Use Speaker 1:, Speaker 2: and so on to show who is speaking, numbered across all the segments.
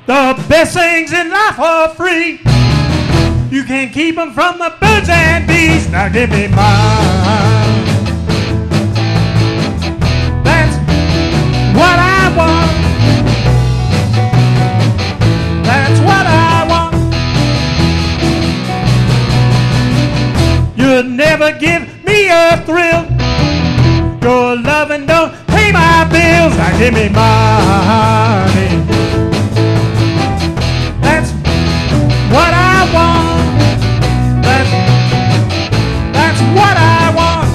Speaker 1: The best things in life are free. You can't keep them from the birds and bees. Now give me mine. That's what I want. That's what I want. You'd never give me a thrill. Your loving don't pay my bills. Now give me money. That's what I want. That's what I want.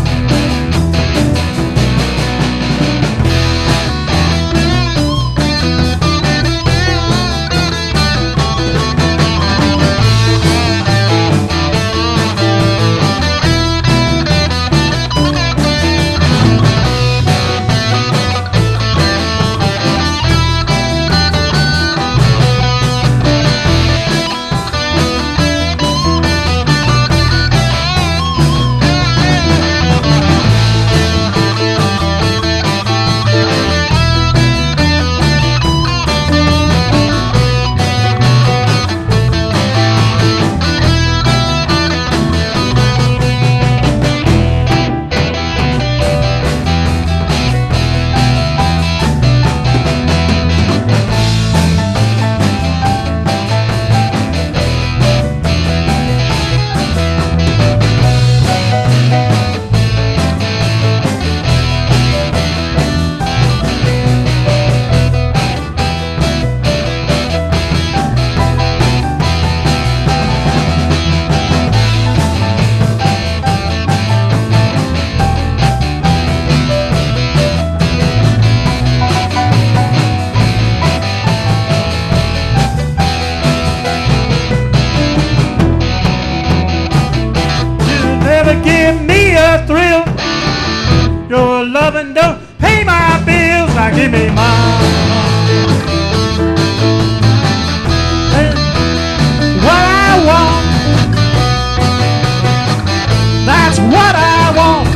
Speaker 1: Give me a thrill. Your loving don't pay my bills. Now give me mine. What I want. That's what I want.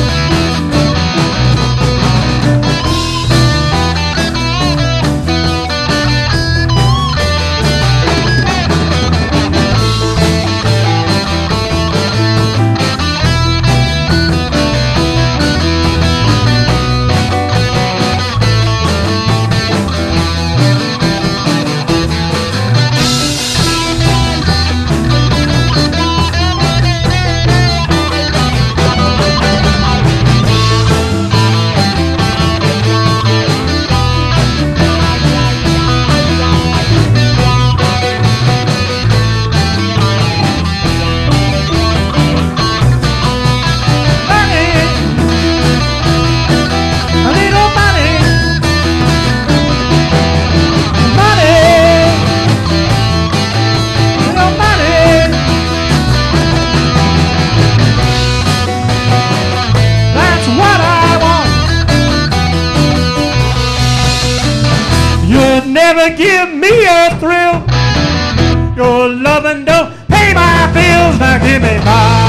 Speaker 1: Never give me a thrill. Your loving don't pay my bills. Now give me mine.